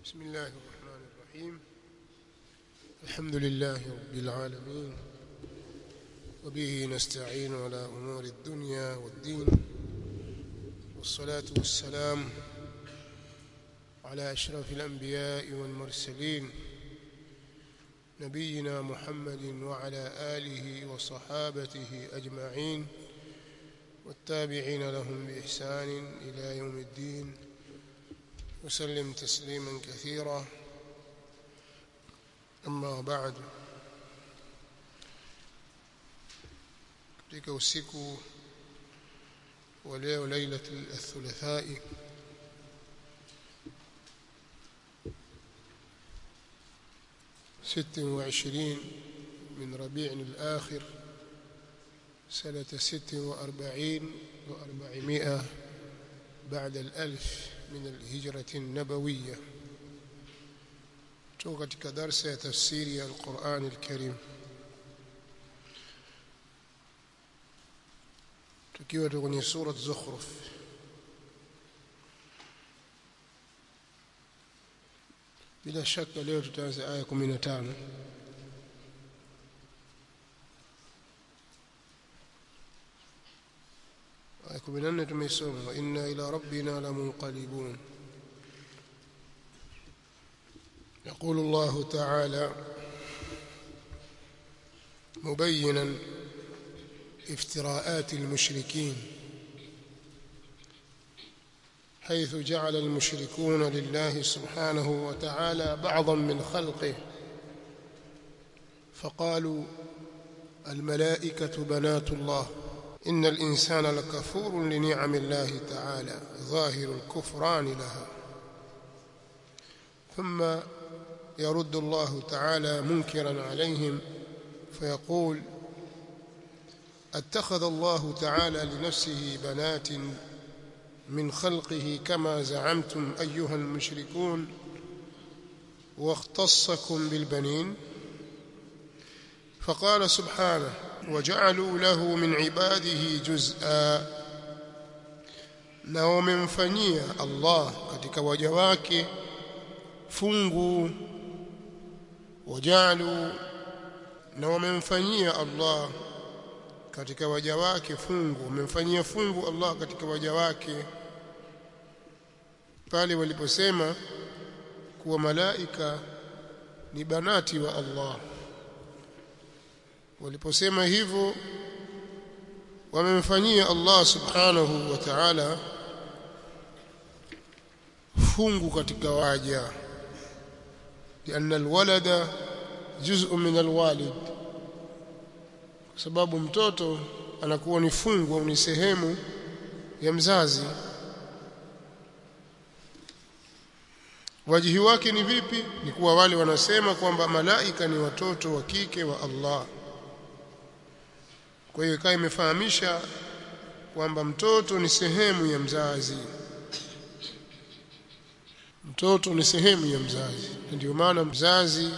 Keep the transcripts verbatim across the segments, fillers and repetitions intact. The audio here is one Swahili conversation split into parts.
بسم الله الرحمن الرحيم. الحمد لله رب العالمين، وبه نستعين على أمور الدنيا والدين، والصلاة والسلام على أشرف الأنبياء والمرسلين نبينا محمد وعلى آله وصحابته أجمعين والتابعين لهم بإحسان إلى يوم الدين، وسلم تسليما كثيرا. أما بعد، katika usiku wa leo lailatul thulathai ستة وعشرين من ربيع الآخر سنة ست وأربعين وأربعمائة بعد الألف من الهجرة النبوية. توقع كدرس تفسير القرآن الكريم، tukiwa kwenye sura Zukhruf. Bila shaka leo tutaanza aya kumi na tano. aya kumi na nne tumeisoma, wa inna ila rabbina lamunqalibun. يقول الله تعالى مبينا افتراءات المشركين، حيث جعل المشركون لله سبحانه وتعالى بعضا من خلقه، فقالوا الملائكة بنات الله، إن الإنسان لكفور لنعم الله تعالى ظاهر الكفران لها. ثم يرد الله تعالى منكرا عليهم فيقول اتخذ الله تعالى لنفسه بنات من خلقه كما زعمتم أيها المشركون، واختصكم بالبنين. فقال سبحانه وجعلوا له من عباده جزءا، na wamemfanyia Allah katika waja wake fungu. Wajalu, na wamemfanyia Allah katika waja wake fungu, wamemfanyia fungu Allah katika waja wake. Pale waliposema kuwa malaika ni banati wa Allah, waliposema hivyo wamemfanyia Allah subhanahu wa ta'ala fungu katika waja, لأن الولد جزء من الوالد، kwa sababu mtoto anakuwa ni fungu au ni sehemu ya mzazi. Wajihi wake ni vipi? Ni kuwa wale wanasema kwamba malaika ni watoto wa kike wa Allah. Kwa hiyo ikawa imefahamisha kwamba mtoto ni sehemu ya mzazi, mtoto ni sehemu ya mzazi. Ndio maana mzazi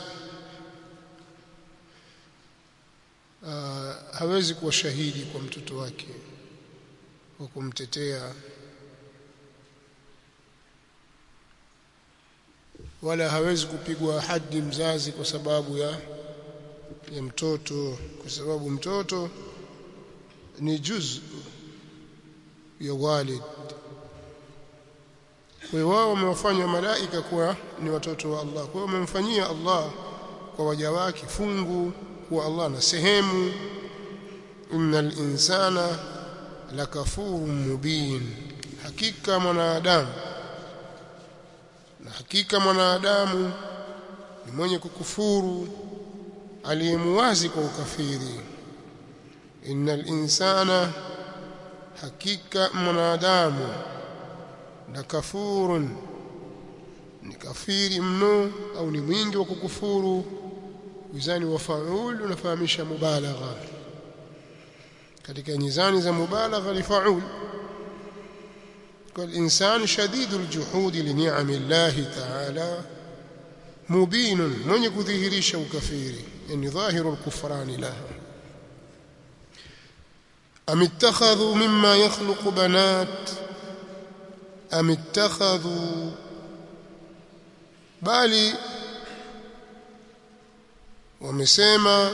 uh, hawezi kuwa shahidi kwa mtoto wake kwa kumtetea, wala hawezi kupigwa hadi mzazi kwa sababu ya ya mtoto, kwa sababu mtoto ni juzu ya walid. Kwa hiyo wao wamewafanya malaika kuwa ni watoto wa Allah. Kwa hiyo wamemfanyia Allah kwa waja wake fungu kuwa Allah na sehemu. Innal insana lakafurun mubin, hakika mwanadamu na hakika mwanadamu ni mwenye kukufuru aliyemuwazi kwa ukafiri. Innal insana, hakika mwanadamu, na kafurun, ni kafiri mno au ni mwingi wa kukufuru. Mizani wa faul unafahamisha mubalagha, katika mizani za mubalagha ni faul. Kwa insan shadidul juhudi li ni'ami Allah ta'ala mubinun, mwenye kudhihirisha ukafiri, yani dhahirul kufrani laha. am ittakhadhu mimma yakhluqu banat am ittakhadhu bali wamesema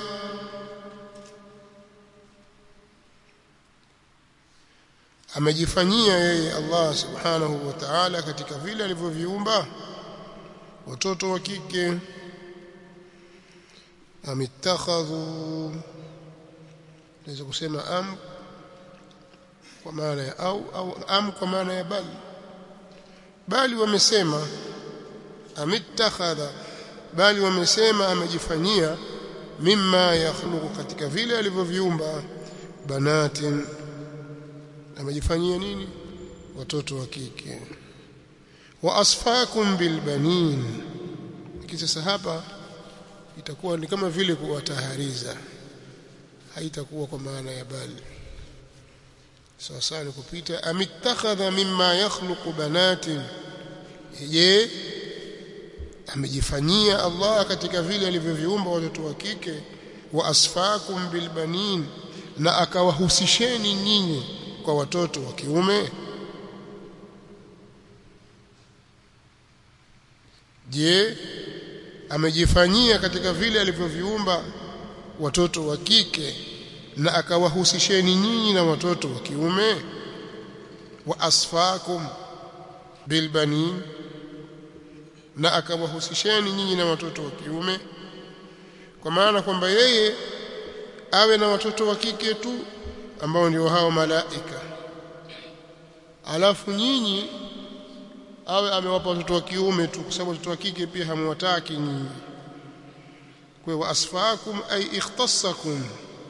amejifanyia yeye Allah subhanahu wa ta'ala katika vile alivyoviumba watoto wa kike. Amittakhadhu, naweza kusema am kwa maana ya au au am kwa maana ya bali. Bali wamesema amittakhadha, bali wamesema amejifanyia mimma yakhluqu, katika vile alivyoviumba banatin, amejifanyia nini? Watoto wa kike. Wa asfakum bilbanin, kisha hapa itakuwa ni kama vile kuwatahariza, haitakuwa kwa maana ya bali. Sawa sawa kupita amittakhadha mimma yakhluqu banatin, je amejifanyia Allah katika vile alivyoviumba watoto wa kike. Wa asfakum bilbanin, na akawahusisheni nyinyi kwa watoto wa kiume. Je, amejifanyia katika vile alivyoviumba watoto wa kike na akawahusisheni nyinyi na watoto wa kiume? Wa asfakum bilbanin, na akawahusisheni nyinyi na watoto wa kiume, kwa maana kwamba yeye awe na watoto wa kike tu ambao ndio hao malaika, alafu nyinyi awe amewapa watoto wa kiume tu, kwa sababu watoto wa kike pia hamwataki nyinyi. Kwa hiyo asfaakum ay ikhtassakum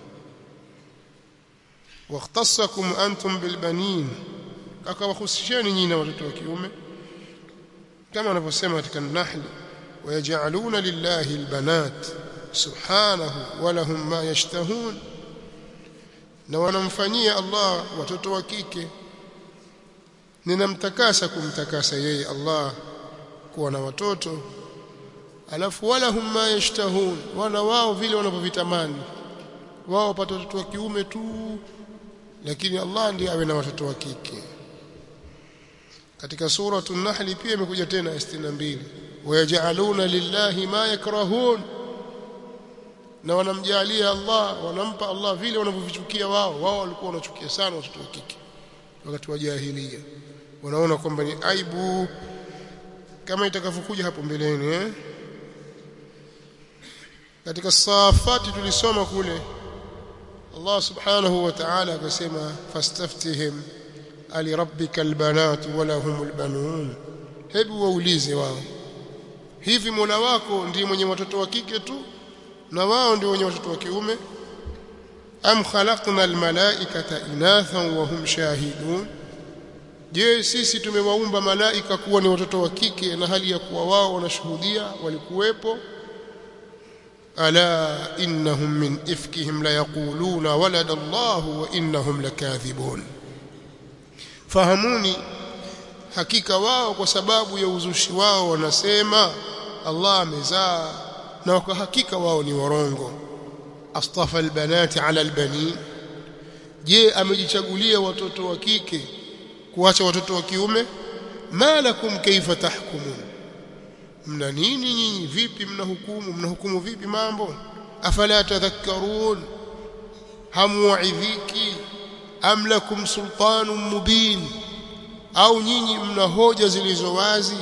wa ikhtassakum antum bilbanin, akawahusisheni nyinyi na watoto wa kiume, kama anavyosema katika An-Nahl, wayaj'aluna lillahi albanat subhanahu wa lahum ma yashtahun, na wanamfanyia Allah watoto wa kike. Ninamtakasa kumtakasa yeye Allah kuwa na watoto, alafu walahum ma yashtahun, wana wao vile wanavyovitamani wao wapate watoto wa kiume tu, lakini Allah ndiye awe na watoto wa kike. Katika sura An-Nahl pia imekuja tena sitini na mbili, wayaj'aluna lillahi ma yakrahun, na wanamjalia Allah, wanampa Allah vile wanavyovichukia wao. Wao walikuwa wanachukia sana watoto wa kike wakati wa jahiliya, wanaona kwamba ni aibu, kama itakavyokuja hapo mbeleni eh? Katika Safati tulisoma kule Allah subhanahu wa ta'ala akasema fastaftihim ali rabbika albanat wa lahumul banun, hebu waulize wao, hivi Mola wako ndiye mwenye watoto wa kike tu na wao ndio wenye watoto wa kiume? Am khalaqna almalaikata inathan wa hum shahidun, je sisi tumewaumba malaika kuwa ni watoto wa kike na hali ya kuwa wao wanashuhudia walikuwepo? Ala innahum min ifkihim la yaquluna walada Allah wa innahum lakathibun, fahamuni, hakika wao kwa sababu ya uzushi wao wanasema Allah amezaa, na kwa hakika wao ni warongo. Astafa albanati ala albanin, je amejichagulia watoto wa kike kuacha watoto wa kiume? Malakum kaifa tahkumun, mna nini nyinyi, vipi mnahukumu, mnahukumu vipi mambo? Afala tadhakkarun, hamuidhiki? Am lakum sultanun mubin, au nyinyi mna hoja zilizo wazi?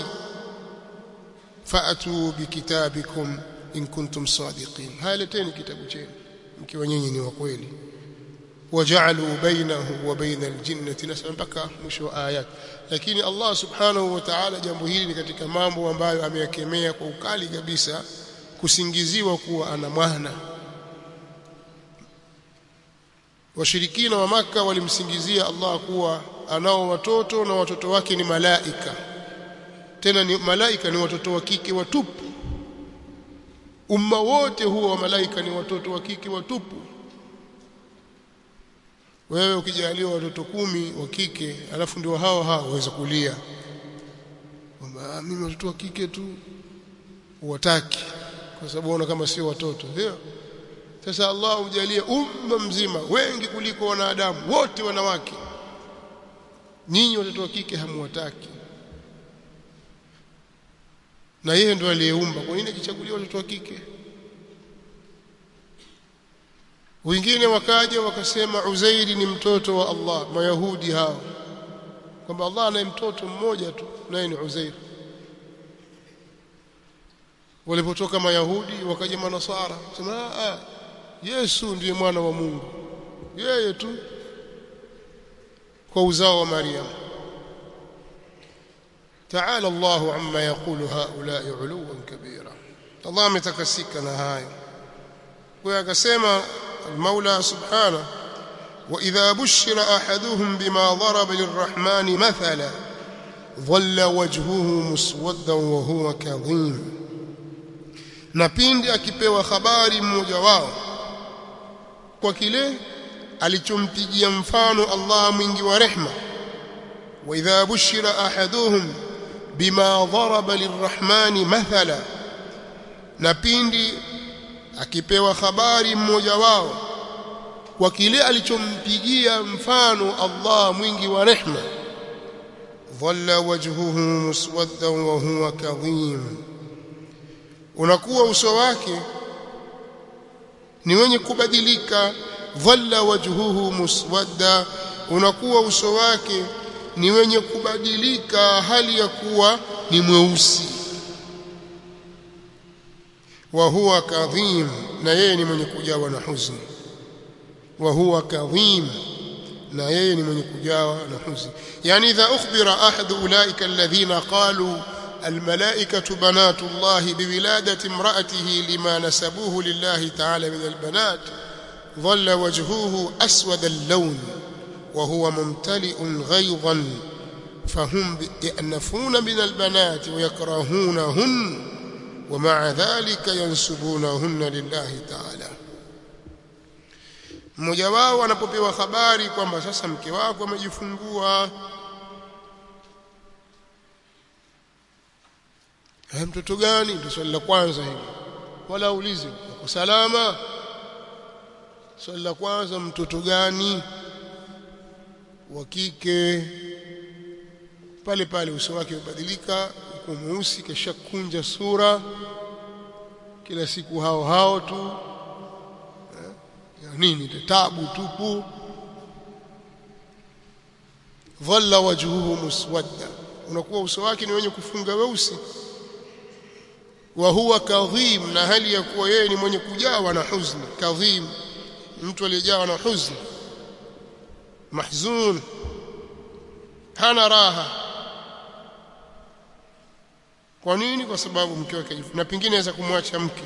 Fa'atu bikitabikum in kuntum sadiqin, haleteni kitabu chenu mkiwa nyinyi ni wa kweli. Waja'alu bainahu wa bainal jinnati nasaba, mpaka mwisho wa ayat. Lakini Allah subhanahu wa ta'ala, jambo hili ni katika mambo ambayo ameyakemea kwa ukali kabisa, kusingiziwa kuwa ana mwana. Washirikina wa Makka walimsingizia Allah kuwa anao watoto na watoto wake ni malaika, tena ni malaika ni watoto wa kike watupu. Umma wote huwa wa malaika ni watoto wa kike watupu. Wewe ukijaliwa watoto kumi wa kike, alafu ndio hao hao waweza kulia kwamba mimi watoto wa kike tu, uwataki kwa sababu unaona kama sio watoto. Ndio sasa Allah ujalie umma mzima wengi kuliko wanadamu wote wanawake, nyinyi watoto wa kike hamuwataki. na yeye ndo aliyeumba, kwa nini akichaguliwa watoto wa kike? Wengine wakaja wakasema Uzairi ni mtoto wa Allah, Mayahudi hao, kwamba Allah anaye mtoto mmoja tu naye ni Uzairi. Walipotoka Mayahudi wakaja Manasara sema ah, Yesu ndiye mwana wa Mungu, yeye tu kwa uzao wa Maryam. Ta'ala Allahu amma yaqulu haula'i 'uluwan kabira. Allah ametakasika na hayo. Kwa akasema المولى سبحانه وإذا بشر أحدهم بما ضرب للرحمن مثلا ظل وجهه مسودا وهو كظيم. Na pindi akipewa habari mmoja wao kwa kile alichompigia mfano Allah mwingi wa rehma, wa idha bushira ahaduhum bima daraba lirrahmani mathala, na pindi akipewa habari mmoja wao kwa kile alichompigia mfano Allah mwingi wa rehma, dhalla wajhuhu muswaddan wa huwa kadhim, unakuwa uso wake ni wenye kubadilika. Dhalla wajhuhu muswadda, unakuwa uso wake ni wenye kubadilika hali ya kuwa ni mweusi. Wa huwa kadhim, na yeye ni mwenye kujawa na huzuni. Wa huwa kadhim, na yeye ni mwenye kujawa na huzuni. Yani idha ukhbira ahadu ulaika alladhina qalu الملائكة بنات الله بولادة امرأته لما نسبوه لله تعالى من البنات ظل وجهه أسود اللون وهو ممتلئ غيظا فهم يأنفون من البنات ويكرهونهن ومع ذلك ينسبونهن لله تعالى. mmoja wao anapopewa habari kwamba sasa mke wako amejifungua, hai mtoto gani, ndio swali la kwanza hili, wala ulize uko salama. Swali la kwanza, mtoto gani wa kike? Pale pale uso wake ubadilika, uko mweusi, kisha kunja sura, kila siku hao hao tu, ya nini, tabu tupu. Dhalla wajhuhu muswadda, unakuwa uso wake ni wenye kufunga weusi. Wa huwa kadhim, na hali ya kuwa yeye ni mwenye kujawa na huzuni. Kadhim, mtu aliyejawa na huzuni, mahzun, hana raha. Kwa nini? Kwa sababu mke wake jifu, na pengine aweza kumwacha mke,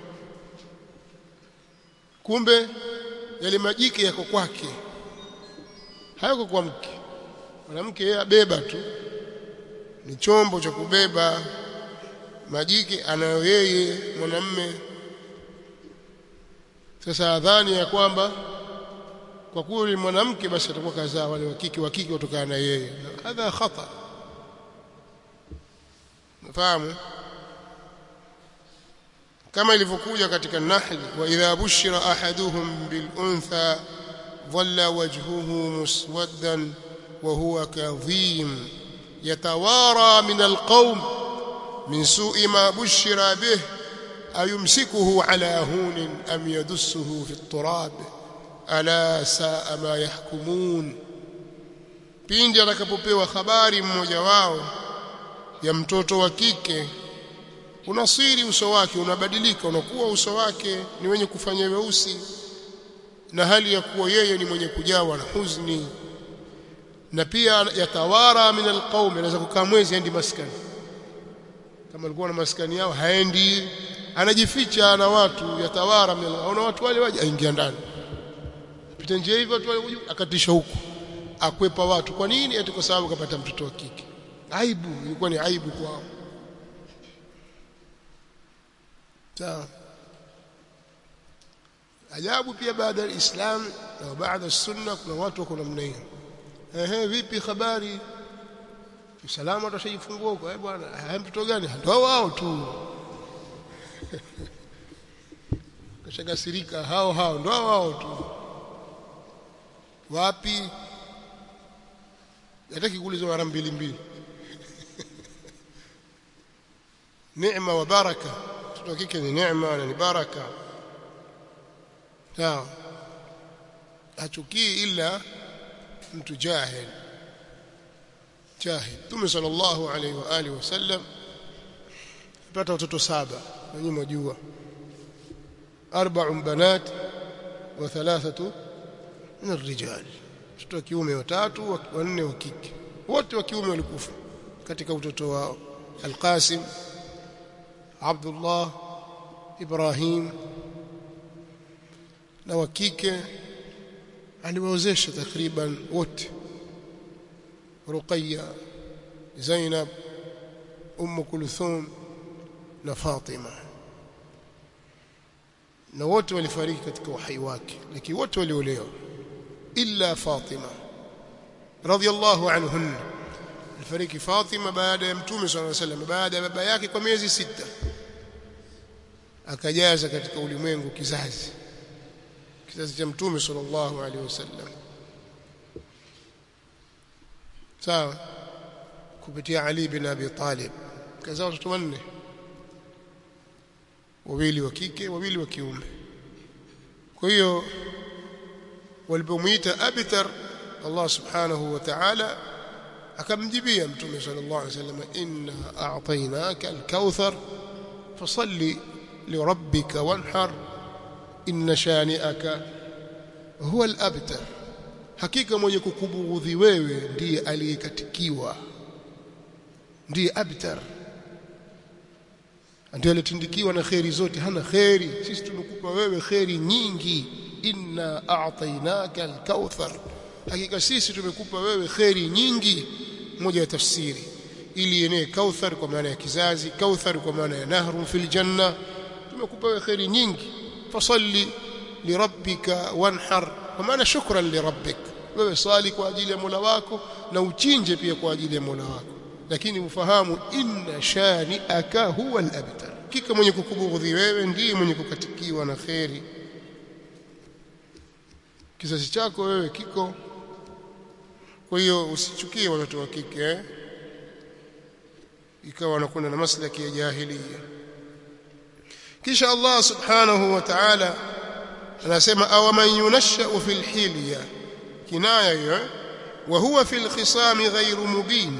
kumbe yale majike yako kwake, hayako kwa mke. Mwanamke yeye abeba tu, ni chombo cha kubeba majike anayo yeye mwanamume. Sasa adhani ya kwamba kwa kuwa ni mwanamke basi atakuwa kazaa wale wa kike wa kike kutokana na yeye, hadha khata. Nafahamu kama ilivyokuja katika Nahl, wa idha bushira ahaduhum bil untha dhalla wajhuhu muswaddan wa huwa kadhim yatawara min al qawm من سوء ما بشر به أيمسكه على هون أم يدسه في التراب ألا ساء ما يحكمون. pindi atakapopewa habari mmoja wao ya mtoto wa kike, unasiri uso wake unabadilika, unakuwa uso wake ni wenye kufanya weusi, na hali ya kuwa yeye ni mwenye kujawa na huzuni. Na pia yatawara min alqaum, anaweza kukaa mwezi endi maskani, kama alikuwa na maskani yao haendi, anajificha na watu. Yatawara mimi na watu wale waje, aingia ndani, pita nje hivyo watu wale akatisha huko, akwepa watu. Kwa nini? Eti kwa sababu kapata mtoto wa kike. Aibu, ilikuwa ni aibu kwao. Sawa. Ajabu pia baada ya Islam na baada ya Sunna kuna watu wako namna hiyo. Ehe, vipi habari? Usalama utashajifungua huko, eh bwana, haya mtoto gani? Ndio wao tu. Kashakasirika hao hao, ndio wao tu. Wapi? Hataki kuuliza mara mbili mbili. neema wa baraka. Mtoto wa kike ni neema na ni baraka. Sawa, hachukii ila mtu jahil jahil. Mtume sallallahu alayhi wa alihi wasallam apata watoto saba, na nyinyi mjua arba'un banat wa thalathatu min ar-rijal, watoto wa kiume watatu, wanne wa kike. Wote wa kiume walikufa katika utoto wao: Al-Qasim, Abdullah, Ibrahim. Na wa kike aliwaozesha takriban wote: Ruqayya, Zainab, Umm Kulthum na Fatima. Na wote walifariki katika uhai wake, lakini wote waliolewa illa Fatima radhiyallahu anhunna. Alifariki Fatima baada ya Mtume sallallahu alayhi wasallam, baada ya baba yake kwa miezi sita, akajaza katika ulimwengu kizazi kizazi cha Mtume sallallahu alayhi wasallam. Sawa, kupitia Ali bin Abi Talib kazaa watoto wanne, wawili wa kike, wawili wa kiume. Kwa hiyo walipomuita Abtar, Allah subhanahu wa ta'ala akamjibia Mtume sallallahu alayhi wasallam: inna a'tainaka al-kauthar fasalli li rabbika wanhar inna shani'aka huwa al-abtar. Hakika mwenye kukubughudhi wewe ndiye aliyekatikiwa, ndiye abtar, ndiye alitindikiwa na khairi zote, hana khairi. Sisi tumekupa wewe khairi nyingi. Inna a'tainaka al-kauthar, hakika sisi tumekupa wewe khairi nyingi. Moja ya tafsiri ili yenee kauthar kwa maana ya kizazi, kauthar kwa maana ya nahrun fil janna. Tumekupa wewe khairi nyingi. Fasalli li rabbika wanhar, kwa maana shukran li rabbik, wewe sali kwa ajili ya Mola wako na uchinje pia kwa ajili ya Mola wako. Lakini ufahamu, inna shani'aka huwa al-abtar, kika mwenye kukubughudhi wewe ndiye mwenye kukatikiwa na khairi. Kizazi chako wewe kiko. Kwa hiyo usichukie watoto wa kike eh? Ikawa wanakwenda na maslaki ya jahiliya. Kisha Allah subhanahu wa ta'ala anasema: aw man yunashau fil hilya, kinaya hiyo, wa huwa fil khisami ghayru mubin.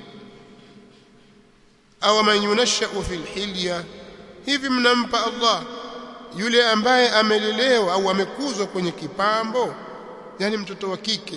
Aw man yunashau fil hilya, hivi mnampa Allah yule ambaye amelelewa au amekuzwa kwenye kipambo, yani mtoto wa kike.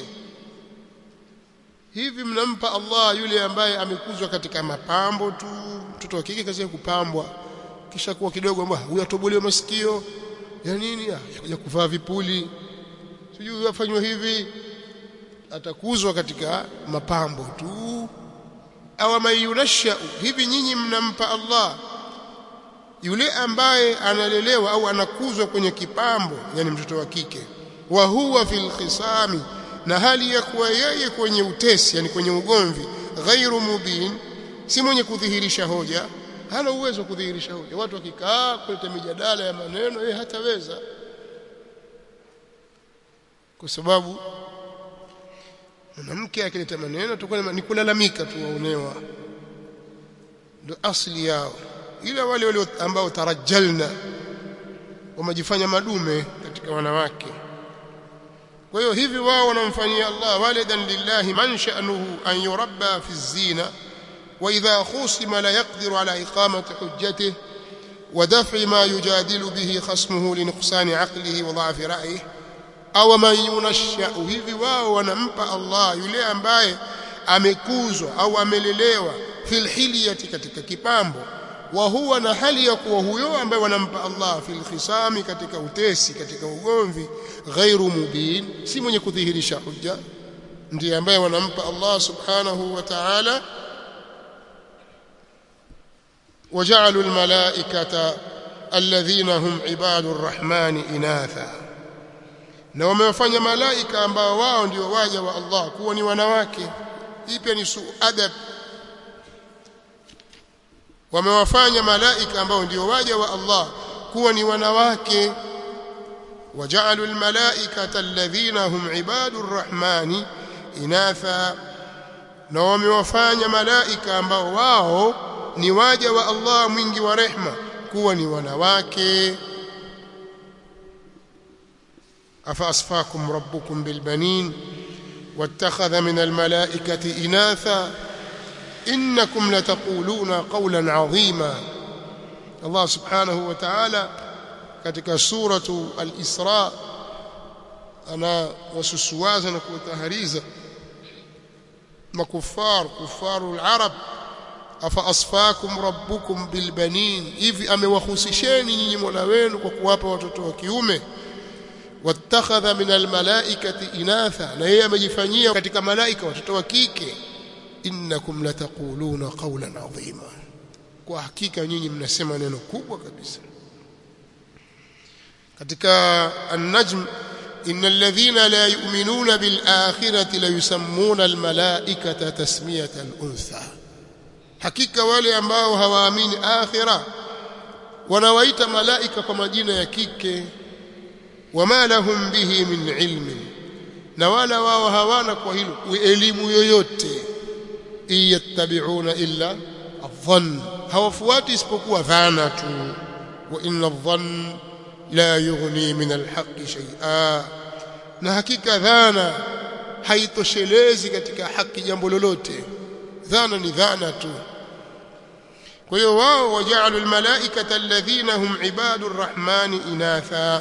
Hivi mnampa Allah yule ambaye amekuzwa katika mapambo tu? Mtoto wa kike kazi ya kupambwa, kisha kuwa kidogo mbona huyu atobolewa masikio ya nini, ya kuvaa vipuli, sijui yafanywa hivi, atakuzwa katika mapambo tu. Aw mayunasha, hivi nyinyi mnampa Allah yule ambaye analelewa au anakuzwa kwenye kipambo, yani mtoto wa kike, wa huwa fil khisami, na hali ya kuwa yeye kwenye utesi, yani kwenye ugomvi, ghairu mubin, si mwenye kudhihirisha hoja, hana uwezo kudhihirisha hoja. Watu wakikaa kuleta mijadala ya maneno, yeye hataweza, kwa sababu mwanamke akileta maneno tutakuwa ni kulalamika tu, waonewa, ndio asili yao. Ila wale wale ambao tarajalna, wamejifanya madume katika wanawake. Kwa hiyo hivi wao wanamfanyia Allah walidan lillahi man sha'nuhu an yurabba fi zina, wa idha khusima la yaqdiru ala iqamati hujjatihi wa daf'i ma yujadilu bihi khasmuhu li nuqsani aqlihi wa dha'fi ra'yihi. Aw man yunashau, hivi wao wanampa Allah yule ambaye amekuzwa au amelelewa fil hilyati, katika kipambo, wa huwa, na hali ya kuwa huyo ambaye wanampa Allah fil khisami, katika utesi, katika ugomvi, ghairu mubin, si mwenye kudhihirisha hujja, ndiye ambaye wanampa Allah subhanahu wa ta'ala. waja'alu almalaikata alladhina hum ibadur rahmani inatha, na wamewafanya malaika ambao wao ndio waja wa Allah kuwa ni wanawake. Hii pia ni suadab. Wamewafanya malaika ambao ndio waja wa Allah kuwa ni wanawake. waja'alu almalaikata alladhina hum ibadur rahmani inatha, na wamewafanya malaika ambao wao ni waja wa Allah mwingi wa rehma kuwa ni wanawake. afa asfakum rabbukum bilbanin wattakhadha min almalaikati inatha innakum lataquluna qawlan adhima. Allah subhanahu wa ta'ala katika suratu al-Isra ana wasusuwaza na kutahariza makufar kufarul arab, afa asfakum rabbukum bilbanin, hivi amewahusisheni nyinyi Mola wenu kwa kuwapa watoto wa kiume. Wattakhadha min almalaikati inatha, na yeye amejifanyia katika malaika watoto wa kike. Innakum lataquluna qawlan adhima, kwa hakika nyinyi mnasema neno kubwa kabisa. katika an-Najm, innal ladhina la yu'minuna bil akhirati la yusammuna al malaikata tasmiyatan untha, hakika wale ambao hawaamini akhira wanawaita malaika kwa majina ya kike. Wama lahum bihi min ilmin, na wala wao hawana kwa hilo elimu yoyote. Iyattabi'una illa adh-dhann, hawafuati isipokuwa dhana tu. Wa inna adh-dhann la yughni min al-haqqi shay'a, na hakika dhana haitoshelezi katika haki jambo lolote. Dhana ni dhana tu. kwa hiyo wao waja'alul malaikata alladhina hum ibadur rahmani inatha,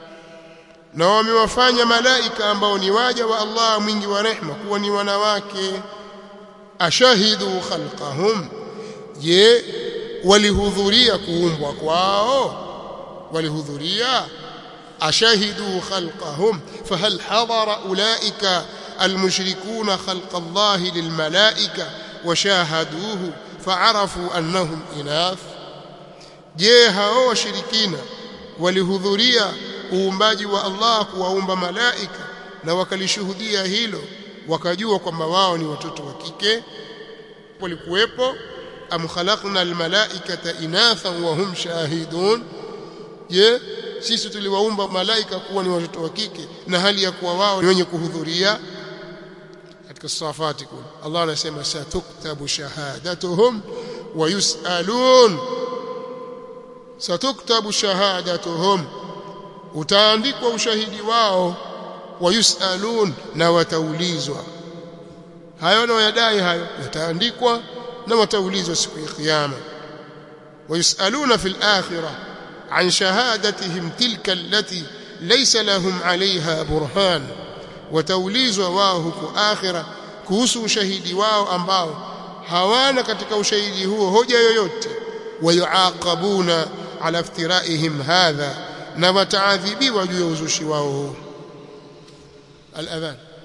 na wamewafanya malaika ambao ni waja wa Allah mwingi wa rehema kuwa ni wanawake. Ashahidu khalqahum, je walihudhuria kuumbwa kwao? walihudhuria. ashahidu khalqahum fahal hadara ulaika almushrikuna khalqa Allah lilmalaika washahaduhu fa'arafu annahum inath, je hao washirikina walihudhuria uumbaji wa Allah kuwaumba malaika na wakalishuhudia hilo wakajua kwamba wao ni watoto wa kike? Walikuwepo. am khalaqna almalaikata inathan wa hum shahidun, je sisi tuliwaumba malaika kuwa ni watoto wa kike na hali ya kuwa wao ni wenye kuhudhuria? katika Safati kule Allah anasema satuktabu shahadatuhum wa yusalun, satuktabu shahadatuhum, utaandikwa ushahidi wao, wa yusalun, na wataulizwa. Hayo wanayodai hayo yataandikwa na wataulizwa siku ya kiyama. wa yusaluna fil akhirah an shahadatihim tilka allati laysa lahum alayha burhan, wataulizwa wao huko akhira kuhusu ushahidi wao ambao hawana katika ushahidi huo hoja yoyote. wayuaqabuna ala iftiraihim hadha, na wataadhibiwa juu ya uzushi wao. al-adhan.